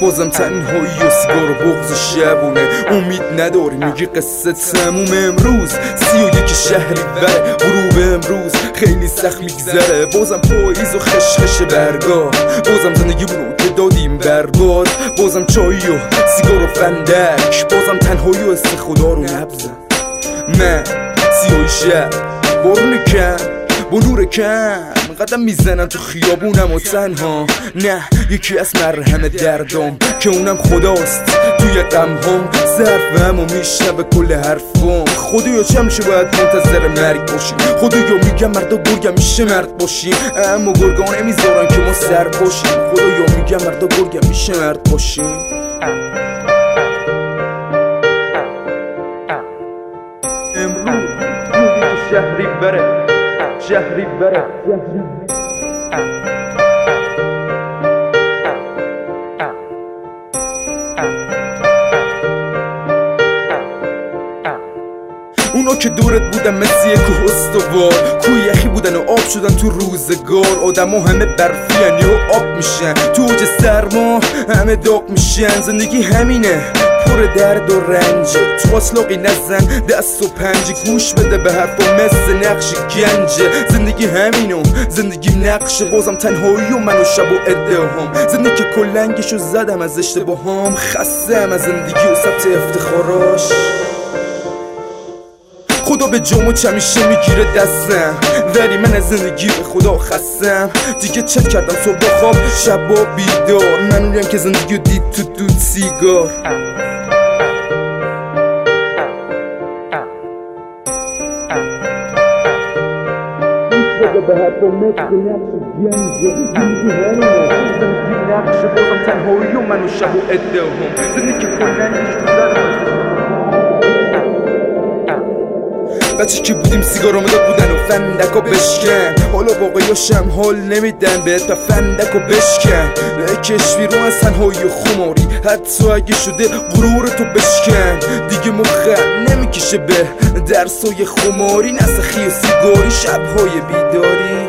بازم تنهایی و سیگار و بغض شبونه. امید نداری میگی قصه تموم. امروز 31 شهریور غروب امروز خیلی سخت میگذره. بازم پاییز و خشخش برگا، بازم زندگیمونو که دادیم برباد. بازم چای و سیگار و فندک، بازم تنهایی و است خدا رو نبزن. من 30 شب بارون کم با نور کم قدم میزنم تو خیابونم و تنها. نه یکی از مرهم دردم که اونم خداست توی غمهام. ظرفم و میشنوه کل حرفم. خدایا چه میشه باید منتظر مرگ باشیم؟ خدایا میگم مردا گرگم میشه مرد باشیم، اما گرگا نمیذارن که ما سر باشیم. خدایا میگم مردا گرگم میشه مرد باشیم. امروز شهری بره شهری بره اونا که دورت بودن مثل یک کوه استوار، کوه یخی بودن و آب شدن تو روزگار. آدم ها همه برفین یا آب میشن، تو اوج سرما همه داغ میشن. زندگی همینه پر درد و رنج، تو اصلاقی نزن دست و پنج. گوش بده به حرفا مثل نقش گنجه. زندگی همینو زندگی نقشه. بازم تنهایی و من و شب و ادهام. زندگی کلنگشو زدم از اشتباهام. خستم از زندگی و ثبت افتخاراش. خدا به جامو چمیشه میگیره دستم، ولی من از زندگی به خدا خستم. دیگه چت کردم صبح خواب شبا بیدار. من اونیم که زندگی رو دید تو دود سیگار. به حرفا مثل نقش گنجه. زندگی نقشه. بازم تنهایی و من و شب و ادهام. زندگی کلنگش رو زدم. بچه که بودیم سیگارا مداد بودن و فندکا بشکن. حالا باقیاشم حال نمیدن بهت تا فندکا بشکن. بکش بیرون از تنهایی و خماری، حتی اگه شده غرور تو بشکن. دیگه مخم نمیکشه به درسای خماری، نسخی و سیگاری شبهای بیداری.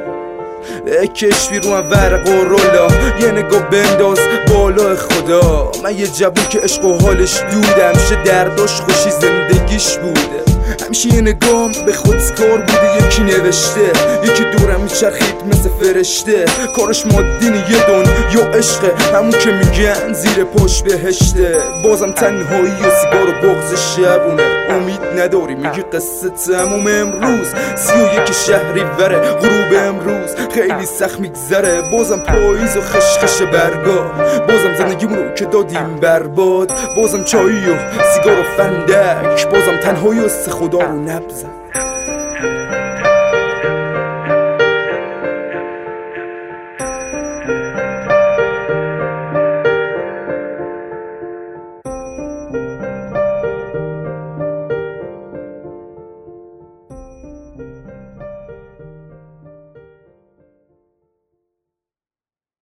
کش بیرون ورق و رولا، یه نگاه بنداز بالا خدا. من یه جوون که عشق و حالش دوده، همیشه درداش خوشی زندگیش بوده. همیشه یه نگام به خودکار بوده. یکی نوشته یکی دورم میچرخید مثل فرشته. کارش مادین یه دنیا عشقه، همون که میگن زیر پاش بهشته. بازم تنهایی و سیگار و بغض شبونه. امید نداری میگی قصه تموم. امروز 31 شهریور غروب امروز خیلی سخت میگذره. بازم پاییز و خشخش برگا، بازم زندگیمونو که دادیم برباد. بازم چایی و سیگار و فندک، بازم تنهایی و خدا رو نبزن.